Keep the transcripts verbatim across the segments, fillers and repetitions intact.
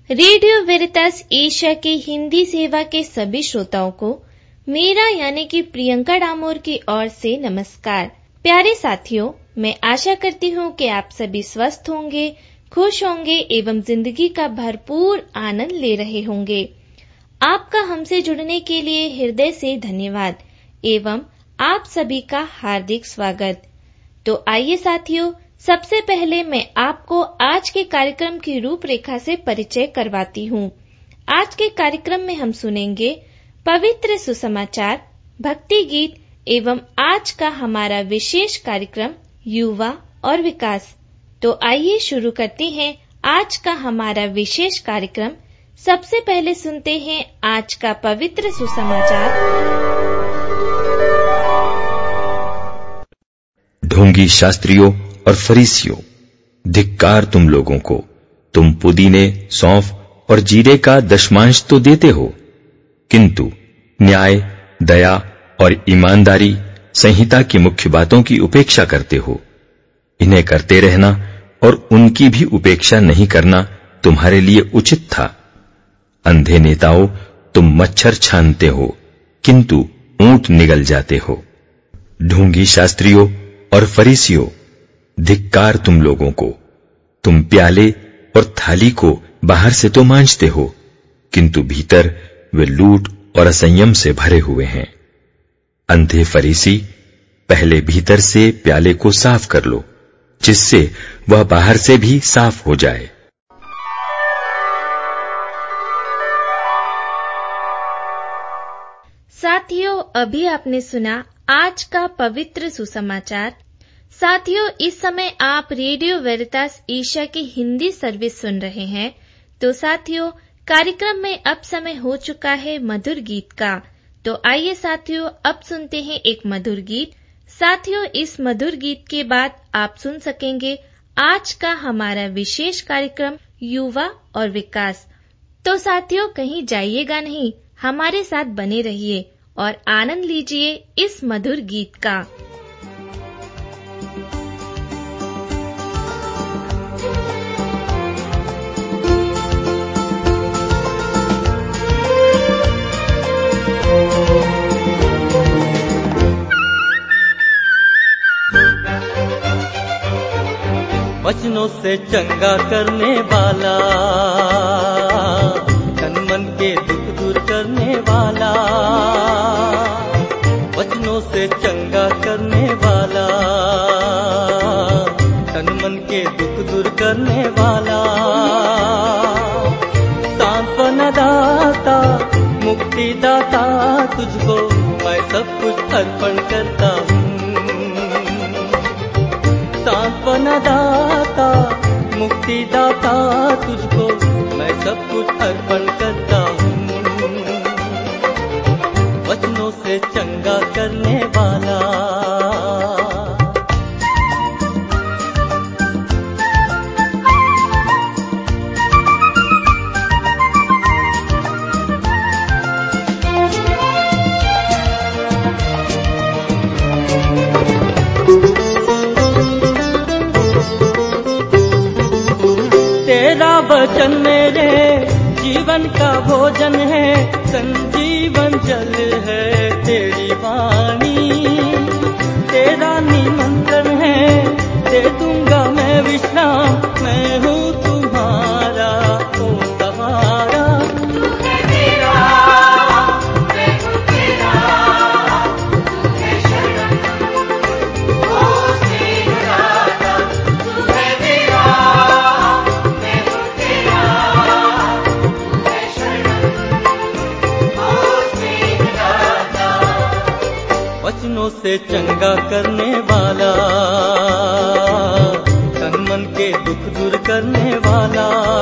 Radio वेरितास Asia के हिंदी सेवा के सभी श्रोताओं को मेरा यानी कि प्रियंका डामोर की ओर से नमस्कार। प्यारे साथियों, मैं आशा करती हूँ कि आप सभी स्वस्थ होंगे, खुश होंगे एवं जिंदगी का भरपूर आनंद ले रहे होंगे। आपका हमसे जुड़ने के लिए हृदय से धन्यवाद एवं आप सभी का हार्दिक स्वागत। तो आइए साथियों, सबसे पहले मैं आपको आज के कार्यक्रम की रूपरेखा से परिचय करवाती हूँ। आज के कार्यक्रम में हम सुनेंगे पवित्र सुसमाचार, भक्ति गीत एवं आज का हमारा विशेष कार्यक्रम युवा और विकास। तो आइए शुरू करते हैं आज का हमारा विशेष कार्यक्रम। सबसे पहले सुनते हैं आज का पवित्र सुसमाचार। ढोंगी शास्त्रियों और फरीसियों, धिक्कार तुम लोगों को! तुम पुदीने, सौंफ और जीरे का दशमांश तो देते हो, किंतु न्याय, दया और ईमानदारी संहिता की मुख्य बातों की उपेक्षा करते हो। इन्हें करते रहना और उनकी भी उपेक्षा नहीं करना तुम्हारे लिए उचित था। अंधे नेताओं, तुम मच्छर छानते हो, किंतु ऊंट निगल जाते हो। ढोंगी शास्त्रियों और फरीसियों, धिक्कार तुम लोगों को! तुम प्याले और थाली को बाहर से तो मांजते हो, किंतु भीतर वे लूट और असंयम से भरे हुए हैं। अंधे फरीसी, पहले भीतर से प्याले को साफ कर लो, जिससे वह बाहर से भी साफ हो जाए। साथियों, अभी आपने सुना आज का पवित्र सुसमाचार। साथियों, इस समय आप रेडियो वेरितास एशिया की हिंदी सर्विस सुन रहे हैं। तो साथियों, कार्यक्रम में अब समय हो चुका है मधुर गीत का। तो आइए साथियों, अब सुनते हैं एक मधुर गीत। साथियों, इस मधुर गीत के बाद आप सुन सकेंगे आज का हमारा विशेष कार्यक्रम युवा और विकास। तो साथियों, कहीं जाइएगा नहीं, हमारे साथ बने रहिए और आनंद लीजिए इस मधुर गीत का। वचनों से चंगा करने वाला, तन मन के दुख दूर करने वाला, वचनों से चंगा करने वाला, तन मन के दुख दूर करने वाला, सांत्वना दाता, मुक्ति दाता, तुझको मैं सब कुछ अर्पण करता हूँ। सांत्वना दाता, मुक्ति दाता, तुझको मैं सब कुछ अर्पण करता हूँ। वचनों से चंगा करने वाला, वचन मेरे जीवन का भोजन है, संजीवन जल है तेरी वाणी। तेरा निमंत्रण है, दे दूंगा मैं विश्राम, मैं हूँ तुम्हारा, ओ सहारा। तू है मेरा, मैं हूँ तेरा, तू है शरण, ओ स्नेहदाता। तू है मेरा, वचनों से चंगा करने वाला, तन मन के दुख दूर करने वाला,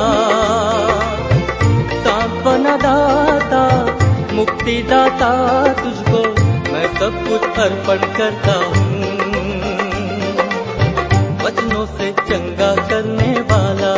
सांत्वना दाता, मुक्ति दाता, तुझको मैं सब कुछ अर्पण करता हूँ। वचनों से चंगा करने वाला,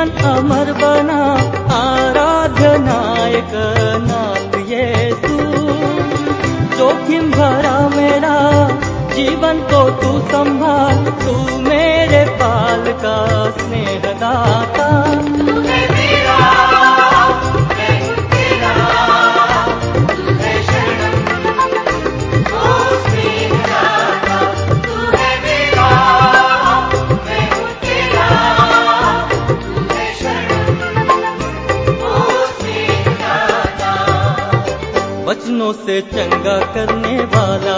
जीवन अमर बना आराध्य नायक नाथ यीशु। जोखिम भरा मेरा जीवन को तू संभाल, तू मेरे पाल का स्नेहदाता। तू है मेरा, मैं हूँ तेरा, तू है शरणम ओ स्नेहदाता। तू है मेरा, मैं हूँ तेरा, तू है शरणम ओ स्नेहदाता। वचनों से चंगा करने वाला,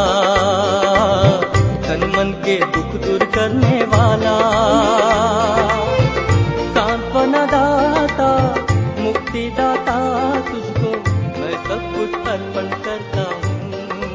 तन मन के दुख दूर करने वाला, सांत्वना दाता, मुक्ति दाता, तुझको मैं सब कुछ अर्पण करता हूँ।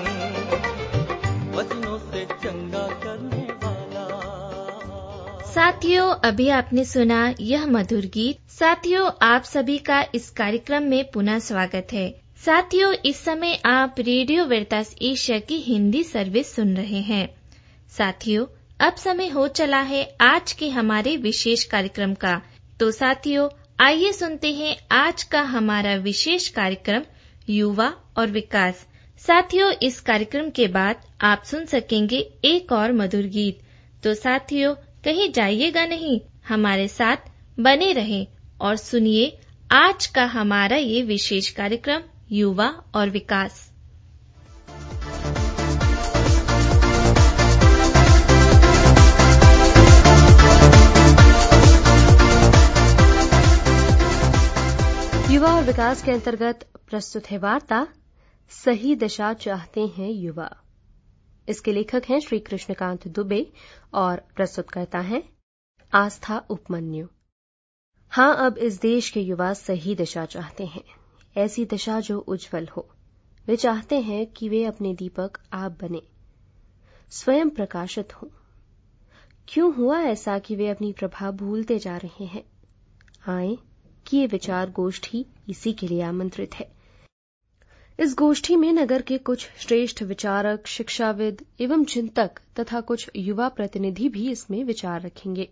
वचनों से चंगा करने वाला। साथियों, अभी आपने सुना यह मधुर गीत। साथियों, आप सभी का इस कार्यक्रम में पुनः स्वागत है। साथियों, इस समय आप रेडियो वेरितास एशिया की हिंदी सर्विस सुन रहे हैं। साथियों, अब समय हो चला है आज के हमारे विशेष कार्यक्रम का। तो साथियों, आइए सुनते हैं आज का हमारा विशेष कार्यक्रम युवा और विकास। साथियों, इस कार्यक्रम के बाद आप सुन सकेंगे एक और मधुर गीत। तो साथियों, कहीं जाइएगा नहीं, हमारे साथ बने रहें और सुनिए आज का हमारा ये विशेष कार्यक्रम युवा और विकास। युवा और विकास के अंतर्गत प्रस्तुत है वार्ता सही दिशा चाहते हैं युवा। इसके लेखक हैं श्री कृष्णकांत दुबे और प्रस्तुतकर्ता हैं आस्था उपमन्यु। हाँ, अब इस देश के युवा सही दिशा चाहते हैं, ऐसी दिशा जो उज्जवल हो। वे चाहते हैं कि वे अपने दीपक आप बने, स्वयं प्रकाशित हों। क्यों हुआ ऐसा कि वे अपनी प्रभा भूलते जा रहे हैं? आए कि ये विचार गोष्ठी इसी के लिए आमंत्रित है। इस गोष्ठी में नगर के कुछ श्रेष्ठ विचारक, शिक्षाविद एवं चिंतक तथा कुछ युवा प्रतिनिधि भी इसमें विचार रखेंगे।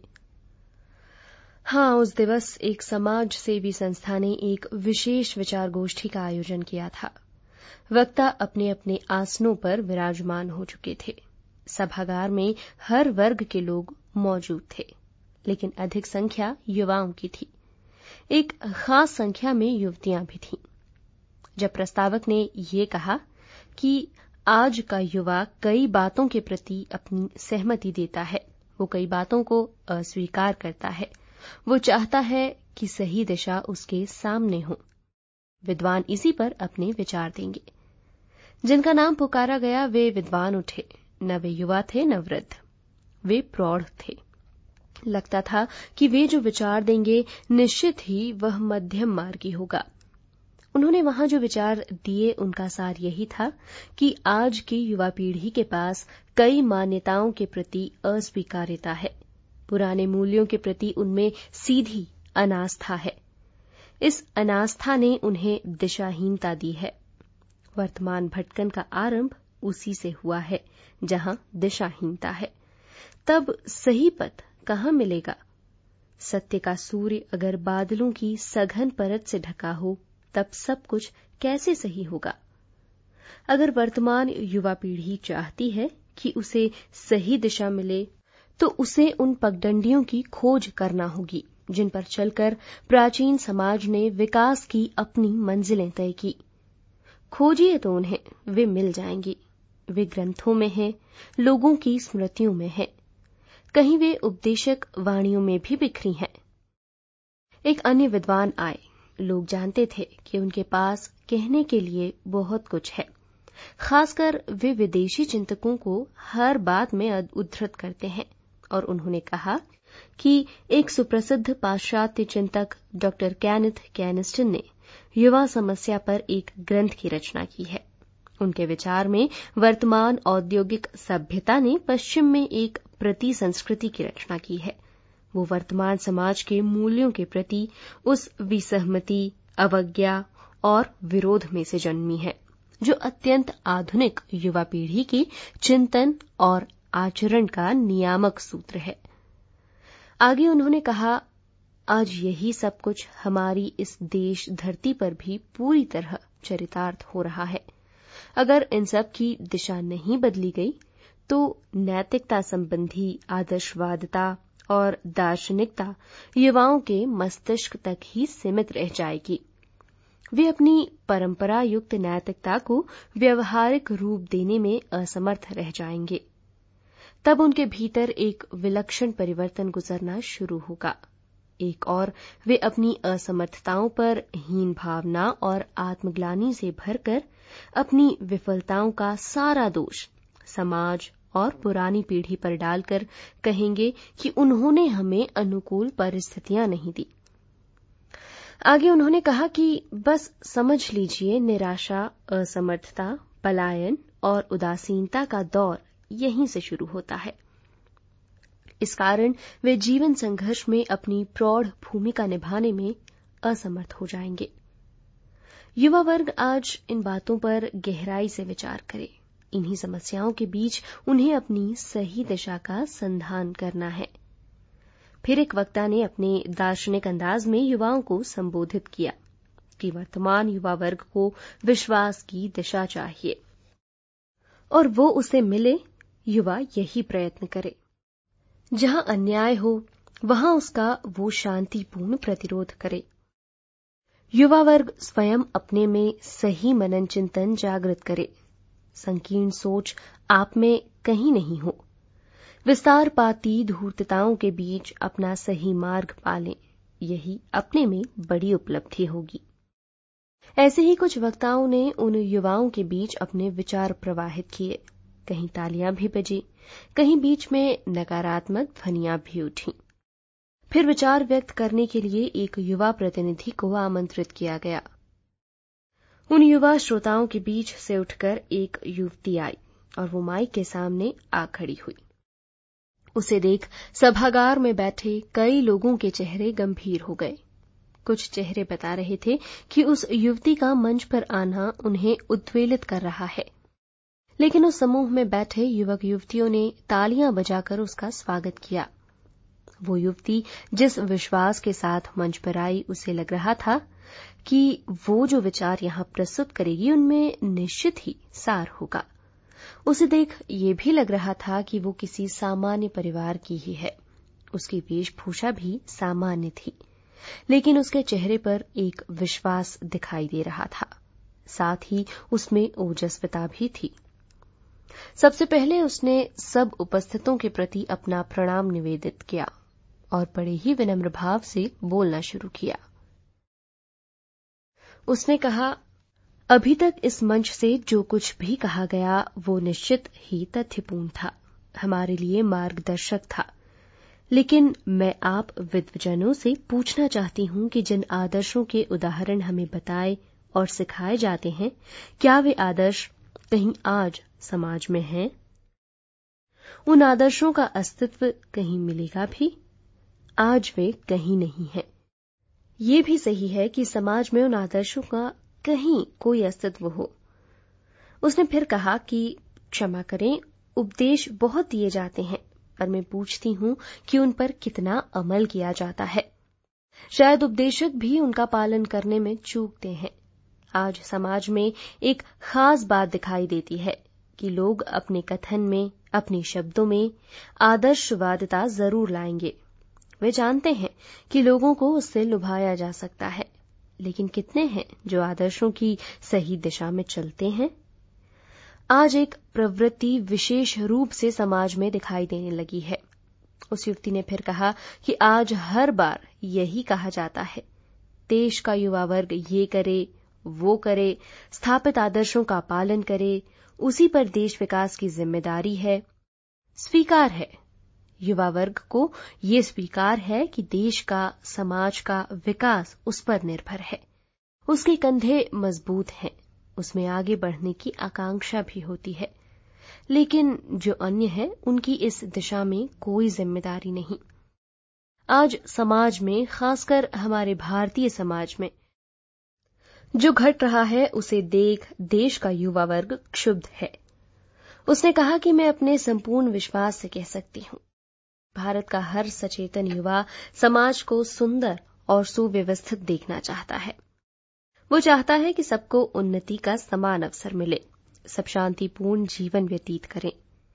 हाँ, उस दिवस एक समाज सेवी संस्था ने एक विशेष विचार गोष्ठी का आयोजन किया था। वक्ता अपने अपने आसनों पर विराजमान हो चुके थे। सभागार में हर वर्ग के लोग मौजूद थे, लेकिन अधिक संख्या युवाओं की थी। एक खास संख्या में युवतियां भी थीं। जब प्रस्तावक ने ये कहा कि आज का युवा कई बातों के प्रति अपनी सहमति देता है, वो कई बातों को अस्वीकार करता है, वो चाहता है कि सही दिशा उसके सामने हो, विद्वान इसी पर अपने विचार देंगे। जिनका नाम पुकारा गया वे विद्वान उठे। न वे युवा थे न वृद्ध, वे प्रौढ़ थे। लगता था कि वे जो विचार देंगे निश्चित ही वह मध्यम मार्गी होगा। उन्होंने वहां जो विचार दिए उनका सार यही था कि आज की युवा पीढ़ी के पास कई मान्यताओं के प्रति अस्वीकार्यता है। पुराने मूल्यों के प्रति उनमें सीधी अनास्था है। इस अनास्था ने उन्हें दिशाहीनता दी है। वर्तमान भटकन का आरंभ उसी से हुआ है, जहां दिशाहीनता है। तब सही पथ कहां मिलेगा? सत्य का सूर्य अगर बादलों की सघन परत से ढका हो, तब सब कुछ कैसे सही होगा? अगर वर्तमान युवा पीढ़ी चाहती है कि उसे सही दिशा मिले, तो उसे उन पगडंडियों की खोज करना होगी जिन पर चलकर प्राचीन समाज ने विकास की अपनी मंजिलें तय की। खोजिए तो उन्हें, वे मिल जाएंगी। वे ग्रंथों में हैं, लोगों की स्मृतियों में हैं, कहीं वे उपदेशक वाणियों में भी बिखरी हैं। एक अन्य विद्वान आए। लोग जानते थे कि उनके पास कहने के लिए बहुत कुछ है। खासकर वे विदेशी चिंतकों को हर बात में उद्धृत करते हैं, और उन्होंने कहा कि एक सुप्रसिद्ध पाश्चात्य चिंतक डॉक्टर कैनेथ कैनिस्टन ने युवा समस्या पर एक ग्रंथ की रचना की है। उनके विचार में वर्तमान औद्योगिक सभ्यता ने पश्चिम में एक प्रति संस्कृति की रचना की है। वो वर्तमान समाज के मूल्यों के प्रति उस विसहमति, अवज्ञा और विरोध में से जन्मी है जो अत्यंत आधुनिक युवा पीढ़ी की चिंतन और आचरण का नियामक सूत्र है। आगे उन्होंने कहा, आज यही सब कुछ हमारी इस देश धरती पर भी पूरी तरह चरितार्थ हो रहा है। अगर इन सब की दिशा नहीं बदली गई तो नैतिकता संबंधी आदर्शवादिता और दार्शनिकता युवाओं के मस्तिष्क तक ही सीमित रह जाएगी। वे अपनी परंपरा युक्त नैतिकता को व्यवहारिक रूप देने में असमर्थ रह जाएंगे। तब उनके भीतर एक विलक्षण परिवर्तन गुजरना शुरू होगा। एक और वे अपनी असमर्थताओं पर हीन भावना और आत्मग्लानि से भरकर अपनी विफलताओं का सारा दोष समाज और पुरानी पीढ़ी पर डालकर कहेंगे कि उन्होंने हमें अनुकूल परिस्थितियां नहीं दी। आगे उन्होंने कहा कि बस समझ लीजिए, निराशा, असमर्थता, पलायन और उदासीनता का दौर यहीं से शुरू होता है। इस कारण वे जीवन संघर्ष में अपनी प्रौढ़ भूमिका निभाने में असमर्थ हो जाएंगे। युवा वर्ग आज इन बातों पर गहराई से विचार करे। इन्हीं समस्याओं के बीच उन्हें अपनी सही दिशा का संधान करना है। फिर एक वक्ता ने अपने दार्शनिक अंदाज में युवाओं को संबोधित किया कि वर्तमान युवा वर्ग को विश्वास की दिशा चाहिए और वो उसे मिले, युवा यही प्रयत्न करे। जहां अन्याय हो वहां उसका वो शांतिपूर्ण प्रतिरोध करे। युवा वर्ग स्वयं अपने में सही मनन चिंतन जागृत करे। संकीर्ण सोच आप में कहीं नहीं हो। विस्तार पाती धूर्तताओं के बीच अपना सही मार्ग पालें, यही अपने में बड़ी उपलब्धि होगी। ऐसे ही कुछ वक्ताओं ने उन युवाओं के बीच अपने विचार प्रवाहित किए। कहीं तालियां भी बजी, कहीं बीच में नकारात्मक ध्वनियां भी उठी। फिर विचार व्यक्त करने के लिए एक युवा प्रतिनिधि को आमंत्रित किया गया। उन युवा श्रोताओं के बीच से उठकर एक युवती आई और वो माइक के सामने आ खड़ी हुई। उसे देख सभागार में बैठे कई लोगों के चेहरे गंभीर हो गए। कुछ चेहरे बता रहे थे कि उस युवती का मंच पर आना उन्हें उद्वेलित कर रहा है, लेकिन उस समूह में बैठे युवक युवतियों ने तालियां बजाकर उसका स्वागत किया। वो युवती जिस विश्वास के साथ मंच पर आई, उसे लग रहा था कि वो जो विचार यहां प्रस्तुत करेगी उनमें निश्चित ही सार होगा। उसे देख ये भी लग रहा था कि वो किसी सामान्य परिवार की ही है। उसकी वेशभूषा भी सामान्य थी, लेकिन उसके चेहरे पर एक विश्वास दिखाई दे रहा था। साथ ही उसमें ओजस्विता भी थी। सबसे पहले उसने सब उपस्थितों के प्रति अपना प्रणाम निवेदित किया और बड़े ही विनम्र भाव से बोलना शुरू किया। उसने कहा, अभी तक इस मंच से जो कुछ भी कहा गया वो निश्चित ही तथ्यपूर्ण था, हमारे लिए मार्गदर्शक था। लेकिन मैं आप विद्वजनों से पूछना चाहती हूं कि जिन आदर्शों के उदाहरण हमें बताए और सिखाए जाते हैं, क्या वे आदर्श कहीं आज समाज में हैं? उन आदर्शों का अस्तित्व कहीं मिलेगा भी? आज वे कहीं नहीं हैं। ये भी सही है कि समाज में उन आदर्शों का कहीं कोई अस्तित्व हो। उसने फिर कहा कि क्षमा करें, उपदेश बहुत दिए जाते हैं, पर मैं पूछती हूं कि उन पर कितना अमल किया जाता है। शायद उपदेशक भी उनका पालन करने में चूकते हैं। आज समाज में एक खास बात दिखाई देती है कि लोग अपने कथन में, अपने शब्दों में आदर्शवादिता जरूर लाएंगे। वे जानते हैं कि लोगों को उससे लुभाया जा सकता है, लेकिन कितने हैं जो आदर्शों की सही दिशा में चलते हैं? आज एक प्रवृत्ति विशेष रूप से समाज में दिखाई देने लगी है। उस युवती ने फिर कहा कि आज हर बार यही कहा जाता है, देश का युवा वर्ग ये करे, वो करे, स्थापित आदर्शों का पालन करे, उसी पर देश विकास की जिम्मेदारी है। स्वीकार है, युवा वर्ग को ये स्वीकार है कि देश का, समाज का विकास उस पर निर्भर है। उसके कंधे मजबूत हैं, उसमें आगे बढ़ने की आकांक्षा भी होती है। लेकिन जो अन्य है, उनकी इस दिशा में कोई जिम्मेदारी नहीं। आज समाज में, खासकर हमारे भारतीय समाज में, जो घट रहा है उसे देख देश का युवा वर्ग क्षुब्ध है। उसने कहा कि मैं अपने संपूर्ण विश्वास से कह सकती हूं, भारत का हर सचेतन युवा समाज को सुंदर और सुव्यवस्थित देखना चाहता है। वो चाहता है कि सबको उन्नति का समान अवसर मिले, सब शांतिपूर्ण जीवन व्यतीत करें।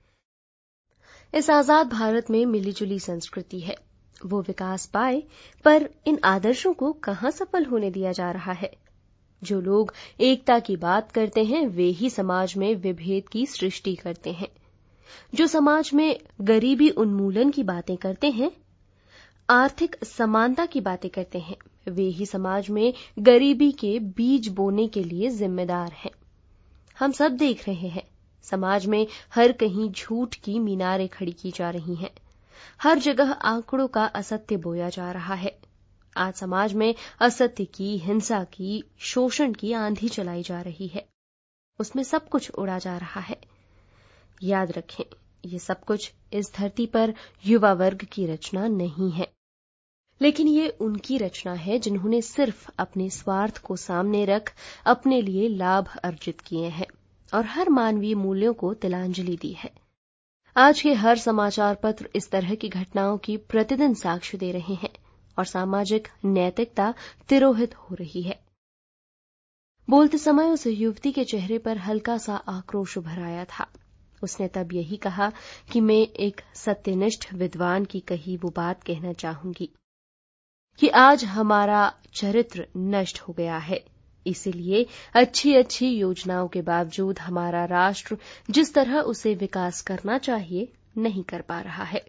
इस आजाद भारत में मिलीजुली संस्कृति है, वो विकास पाए, पर इन आदर्शों को कहां सफल होने दिया जा रहा है। जो लोग एकता की बात करते हैं वे ही समाज में विभेद की सृष्टि करते हैं। जो समाज में गरीबी उन्मूलन की बातें करते हैं, आर्थिक समानता की बातें करते हैं, वे ही समाज में गरीबी के बीज बोने के लिए जिम्मेदार हैं। हम सब देख रहे हैं, समाज में हर कहीं झूठ की मीनारें खड़ी की जा रही हैं। हर जगह आंकड़ों का असत्य बोया जा रहा है। आज समाज में असत्य की, हिंसा की, शोषण की आंधी चलाई जा रही है। उसमें सब कुछ उड़ा जा रहा है। याद रखें, ये सब कुछ इस धरती पर युवा वर्ग की रचना नहीं है, लेकिन ये उनकी रचना है जिन्होंने सिर्फ अपने स्वार्थ को सामने रख अपने लिए लाभ अर्जित किए हैं और हर मानवीय मूल्यों को तिलांजलि दी है। आज के हर समाचार पत्र इस तरह की घटनाओं की प्रतिदिन साक्ष्य दे रहे हैं और सामाजिक नैतिकता तिरोहित हो रही है। बोलते समय उस युवती के चेहरे पर हल्का सा आक्रोश उभर आया था। उसने तब यही कहा कि मैं एक सत्यनिष्ठ विद्वान की कही वो बात कहना चाहूंगी कि आज हमारा चरित्र नष्ट हो गया है, इसीलिए अच्छी अच्छी योजनाओं के बावजूद हमारा राष्ट्र जिस तरह उसे विकास करना चाहिए नहीं कर पा रहा है।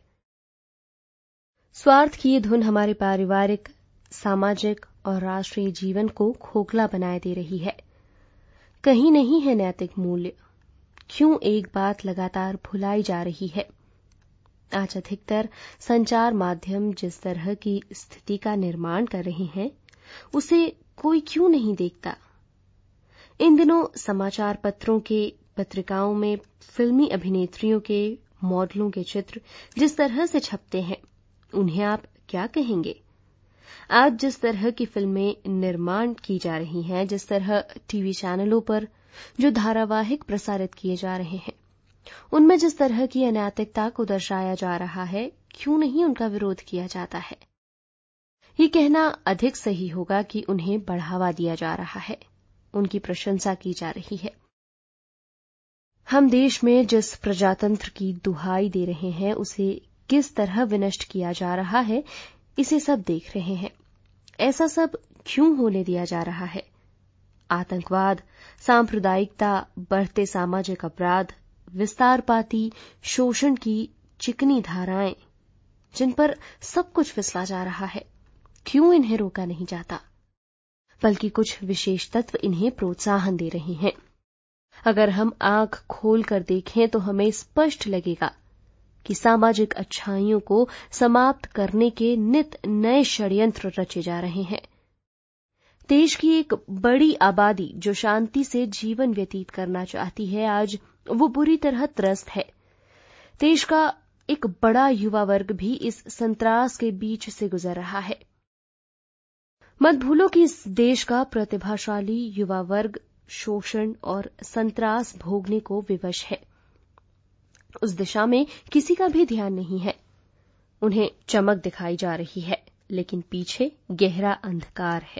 स्वार्थ की ये धुन हमारे पारिवारिक, सामाजिक और राष्ट्रीय जीवन को खोखला बनाए दे रही है। कहीं नहीं है नैतिक मूल्य। क्यों एक बात लगातार भुलाई जा रही है? आज अधिकतर संचार माध्यम जिस तरह की स्थिति का निर्माण कर रहे हैं, उसे कोई क्यों नहीं देखता? इन दिनों समाचार पत्रों के, पत्रिकाओं में फिल्मी अभिनेत्रियों के, मॉडलों के चित्र जिस तरह से छपते हैं, उन्हें आप क्या कहेंगे? आज जिस तरह की फिल्में निर्माण की जा रही हैं, जिस तरह टीवी चैनलों पर जो धारावाहिक प्रसारित किए जा रहे हैं, उनमें जिस तरह की अनैतिकता को दर्शाया जा रहा है, क्यों नहीं उनका विरोध किया जाता है? ये कहना अधिक सही होगा कि उन्हें बढ़ावा दिया जा रहा है, उनकी प्रशंसा की जा रही है। हम देश में जिस प्रजातंत्र की दुहाई दे रहे हैं, उसे किस तरह विनष्ट किया जा रहा है, इसे सब देख रहे हैं। ऐसा सब क्यों होने दिया जा रहा है? आतंकवाद, सांप्रदायिकता, बढ़ते सामाजिक अपराध, विस्तार पाती शोषण की चिकनी धाराएं, जिन पर सब कुछ फिसला जा रहा है, क्यों इन्हें रोका नहीं जाता? बल्कि कुछ विशेष तत्व इन्हें प्रोत्साहन दे रहे हैं। अगर हम आंख खोल कर देखें तो हमें स्पष्ट लगेगा कि सामाजिक अच्छाइयों को समाप्त करने के नित नए षड्यंत्र रचे जा रहे हैं। देश की एक बड़ी आबादी जो शांति से जीवन व्यतीत करना चाहती है, आज वो बुरी तरह त्रस्त है। देश का एक बड़ा युवा वर्ग भी इस संत्रास के बीच से गुजर रहा है। मत भूलो कि इस देश का प्रतिभाशाली युवा वर्ग शोषण और संत्रास भोगने को विवश है। उस दिशा में किसी का भी ध्यान नहीं है। उन्हें चमक दिखाई जा रही है, लेकिन पीछे गहरा अंधकार है।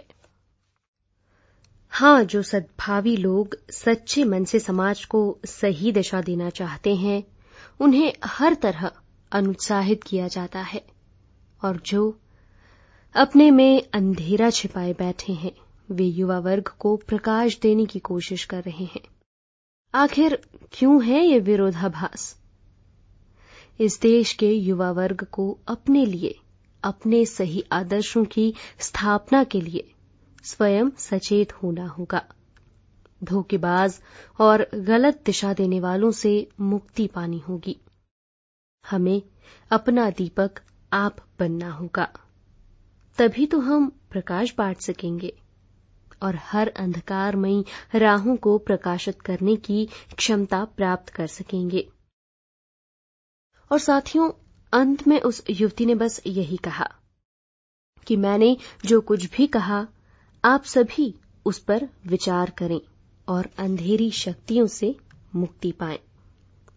हाँ, जो सद्भावी लोग सच्चे मन से समाज को सही दिशा देना चाहते हैं, उन्हें हर तरह अनुत्साहित किया जाता है, और जो अपने में अंधेरा छिपाए बैठे हैं, वे युवा वर्ग को प्रकाश देने की कोशिश कर रहे हैं। आखिर क्यों है ये विरोधाभास? इस देश के युवा वर्ग को अपने लिए, अपने सही आदर्शों की स्थापना के लिए स्वयं सचेत होना होगा। धोखेबाज और गलत दिशा देने वालों से मुक्ति पानी होगी। हमें अपना दीपक आप बनना होगा, तभी तो हम प्रकाश बांट सकेंगे और हर अंधकारमयी राहों को प्रकाशित करने की क्षमता प्राप्त कर सकेंगे। और साथियों, अंत में उस युवती ने बस यही कहा कि मैंने जो कुछ भी कहा, आप सभी उस पर विचार करें और अंधेरी शक्तियों से मुक्ति पाएं।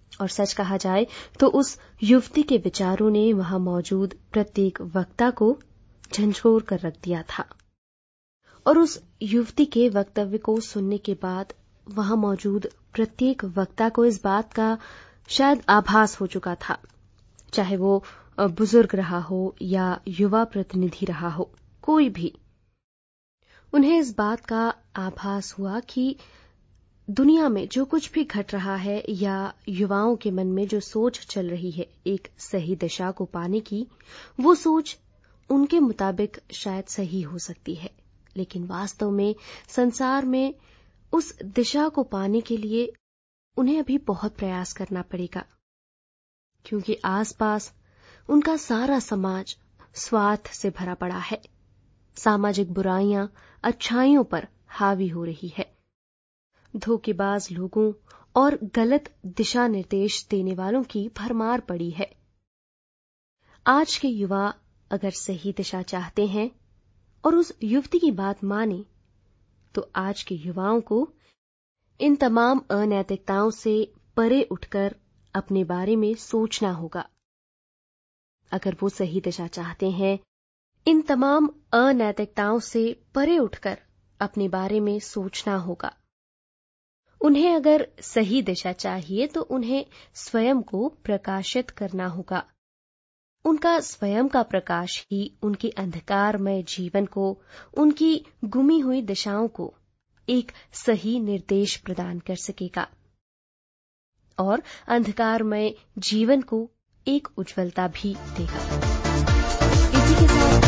और सच कहा जाए तो उस युवती के विचारों ने वहां मौजूद प्रत्येक वक्ता को झंझोर कर रख दिया था। और उस युवती के वक्तव्य को सुनने के बाद वहां मौजूद प्रत्येक वक्ता को इस बात का शायद आभास हो चुका था, चाहे वो बुजुर्ग रहा हो या युवा प्रतिनिधि रहा हो, कोई भी, उन्हें इस बात का आभास हुआ कि दुनिया में जो कुछ भी घट रहा है या युवाओं के मन में जो सोच चल रही है एक सही दिशा को पाने की, वो सोच उनके मुताबिक शायद सही हो सकती है, लेकिन वास्तव में संसार में उस दिशा को पाने के लिए उन्हें अभी बहुत प्रयास करना पड़ेगा, क्योंकि आसपास उनका सारा समाज स्वार्थ से भरा पड़ा है। सामाजिक बुराइयां अच्छाइयों पर हावी हो रही है। धोखेबाज लोगों और गलत दिशा निर्देश देने वालों की भरमार पड़ी है। आज के युवा अगर सही दिशा चाहते हैं और उस युवती की बात माने, तो आज के युवाओं को इन तमाम अनैतिकताओं से परे उठकर अपने बारे में सोचना होगा। अगर वो सही दिशा चाहते हैं, इन तमाम अनैतिकताओं से परे उठकर अपने बारे में सोचना होगा। उन्हें अगर सही दिशा चाहिए तो उन्हें स्वयं को प्रकाशित करना होगा। उनका स्वयं का प्रकाश ही उनके अंधकारमय जीवन को, उनकी गुमी हुई दिशाओं को एक सही निर्देश प्रदान कर सकेगा और अंधकारमय जीवन को एक उज्ज्वलता भी देगा। इसी के साथ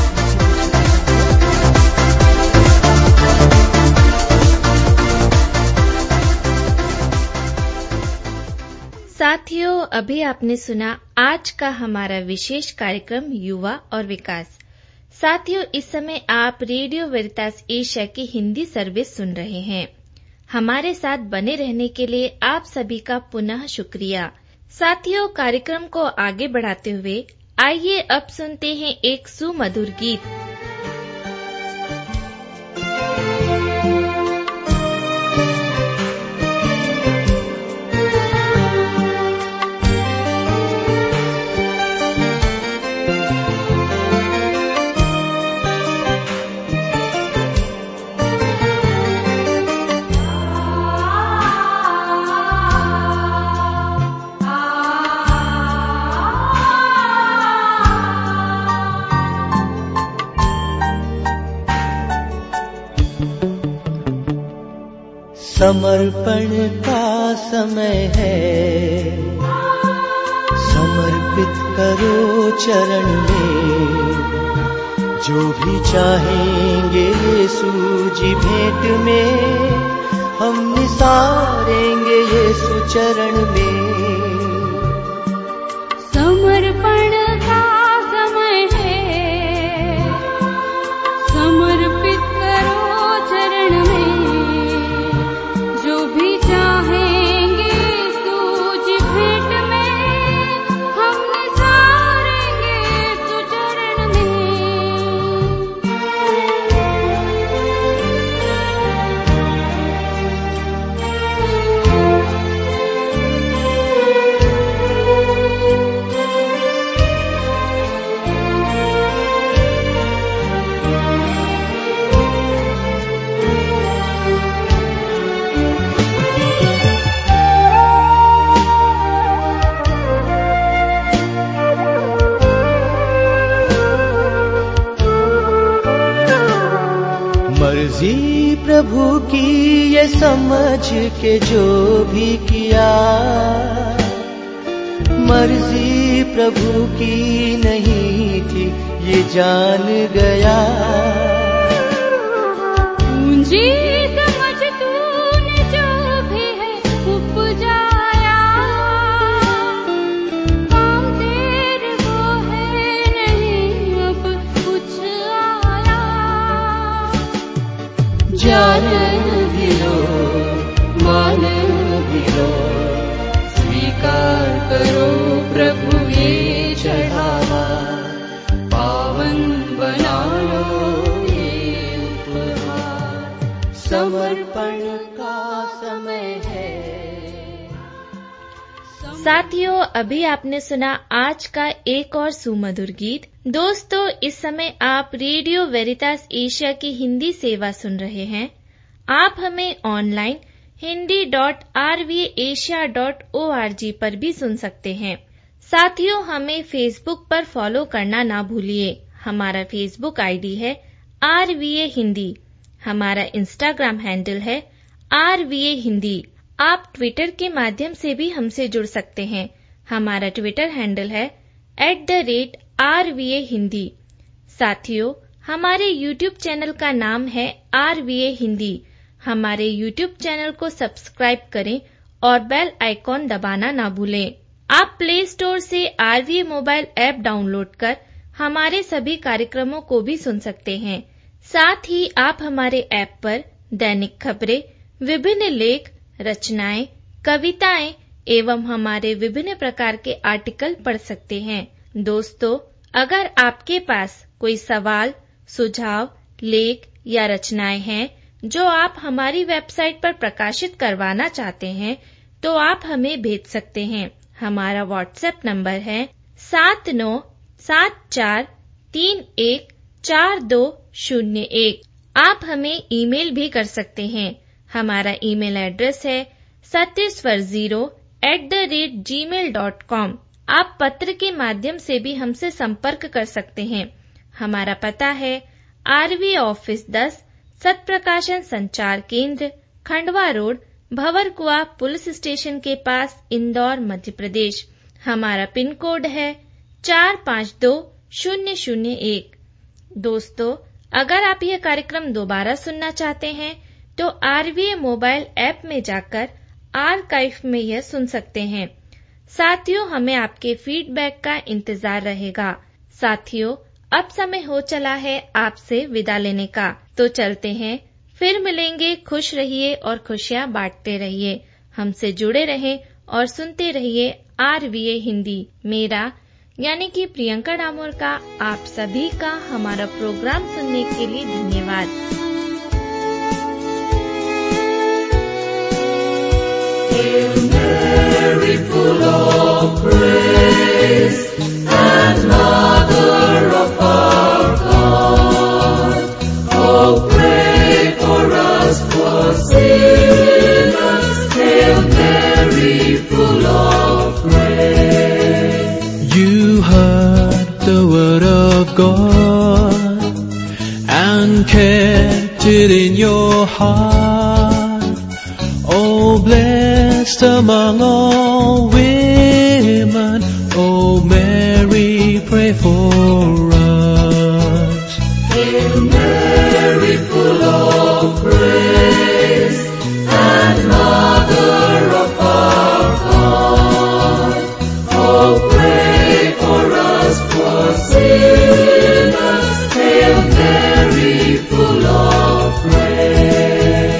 साथियों, अभी आपने सुना आज का हमारा विशेष कार्यक्रम युवा और विकास। साथियों, इस समय आप रेडियो वेरितास एशिया की हिंदी सर्विस सुन रहे हैं। हमारे साथ बने रहने के लिए आप सभी का पुनः शुक्रिया। साथियों, कार्यक्रम को आगे बढ़ाते हुए आइए अब सुनते हैं एक सुमधुर गीत। समर्पण का समय है, समर्पित करो चरण में, जो भी चाहेंगे यीशु जी भेंट में, हम निसारेंगे यीशु चरण में। समर्पण का समय है, समर्पित करो चरण में, प्रभु की ये समझ के जो भी किया, मर्जी प्रभु की नहीं थी ये जान गया। पूंजी समझ तूने जो भी है उपजाया, काम तेरे वो है नहीं अब कुछ आया। जान भी लो मान भी लो, स्वीकार करो प्रभु ये चढ़ावा, पावन बना लो ये उपहार। समर्पण का समय है, साथियों, अभी आपने सुना आज का एक और सुमधुर गीत। दोस्तों, इस समय आप रेडियो वेरितास एशिया की हिंदी सेवा सुन रहे हैं। आप हमें online Hindi dot R V Asia dot O R G पर भी सुन सकते हैं। साथियों, हमें फेसबुक पर फॉलो करना ना भूलिए। हमारा फेसबुक आईडी है आर वी ए हिंदी। हमारा इंस्टाग्राम हैंडल है आर वी ए हिंदी। आप ट्विटर के माध्यम से भी हमसे जुड़ सकते हैं। हमारा ट्विटर हैंडल है at the rate R V A Hindi. साथियों, हमारे यूट्यूब चैनल का नाम है आर वी ए हिंदी। हमारे यूट्यूब चैनल को सब्सक्राइब करें और बेल आइकॉन दबाना ना भूलें। आप प्ले स्टोर से R V A mobile app download कर हमारे सभी कार्यक्रमों को भी सुन सकते हैं। साथ ही आप हमारे ऐप पर दैनिक खबरें, विभिन्न लेख, रचनाएं, कविताएं एवं हमारे विभिन्न प्रकार के आर्टिकल पढ़ सकते हैं। दोस्तों, अगर आपके पास कोई सवाल, सुझाव, लेख या रचनाएं हैं जो आप हमारी वेबसाइट पर प्रकाशित करवाना चाहते हैं, तो आप हमें भेज सकते हैं। हमारा व्हाट्सएप नंबर है सात नौ सात चार तीन एक चार दो शून्य एक। आप हमें ईमेल भी कर सकते हैं। हमारा ईमेल एड्रेस है Satyaswar zero at the rate G mail dot com. आप पत्र के माध्यम से भी हमसे संपर्क कर सकते हैं। हमारा पता है आरवी ऑफिस दस, Satprakashan Sanchar Kendra, Khandwa road, Bhanwarkuan police station के पास, इंदौर, मध्य प्रदेश। हमारा पिन कोड है चार पाँच दो शून्य शून्य एक। दोस्तों, अगर आप यह कार्यक्रम दोबारा सुनना चाहते हैं तो आरवीए मोबाइल ऐप में जाकर आर्काइव में यह सुन सकते हैं। साथियों, हमें आपके फीडबैक का इंतजार रहेगा। साथियों, अब समय हो चला है आपसे विदा लेने का, तो चलते हैं। फिर मिलेंगे। खुश रहिए और खुशियाँ बांटते रहिए। हमसे जुड़े रहें और सुनते रहिए आरवीए हिंदी। मेरा यानी कि प्रियंका डामोर का आप सभी का हमारा प्रोग्राम सुनने के लिए धन्यवाद। Hail Mary, full of grace, and Mother of our God, oh pray for us poor sinners. Hail Mary, full of grace. You heard the word of God and kept it in your heart. Oh, blessed among all women, oh Mary, pray for us. Hail Mary, full of grace, and Mother of our God, oh pray for us poor sinners. Hail Mary, full of grace.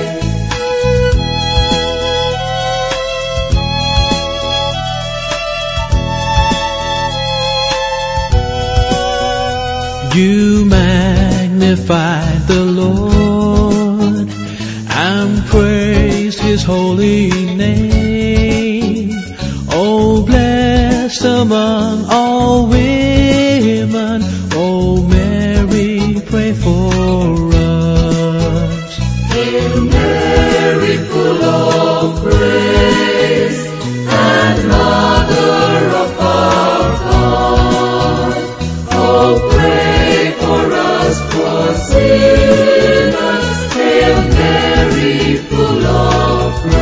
You magnified the Lord and praised His holy name. Oh, blessed among all women, oh Mary, pray for us. Hail Mary, full of grace, and Mother of our God, oh pray for us poor sinners. Hail Mary, full of grace.